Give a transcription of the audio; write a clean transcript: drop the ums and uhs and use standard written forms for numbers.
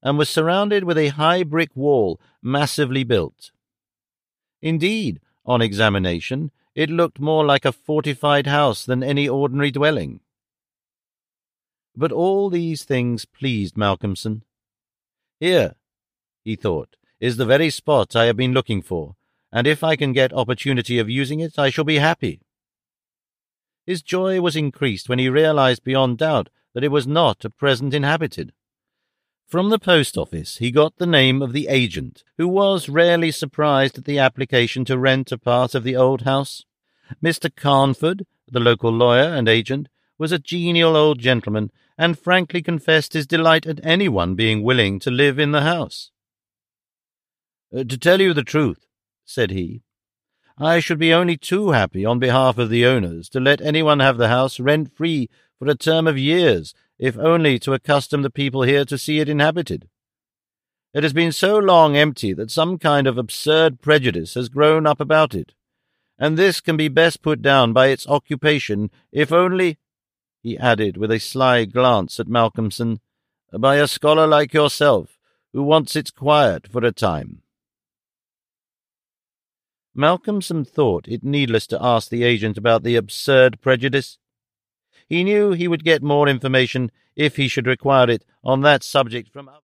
and was surrounded with a high brick wall massively built. Indeed, on examination, it looked more like a fortified house than any ordinary dwelling. But all these things pleased Malcolmson. Here, he thought, is the very spot I have been looking for, and if I can get opportunity of using it, I shall be happy. His joy was increased when he realized beyond doubt that it was not at present inhabited. From the post office he got the name of the agent, who was rarely surprised at the application to rent a part of the old house. Mr. Carnford, the local lawyer and agent, was a genial old gentleman, and frankly confessed his delight at anyone being willing to live in the house. "To tell you the truth," said he, "I should be only too happy on behalf of the owners to let anyone have the house rent-free for a term of years, if only to accustom the people here to see it inhabited. It has been so long empty that some kind of absurd prejudice has grown up about it, and this can be best put down by its occupation, if only," he added with a sly glance at Malcolmson, "by a scholar like yourself, who wants its quiet for a time." Malcolmson thought it needless to ask the agent about the absurd prejudice. He knew he would get more information, if he should require it, on that subject from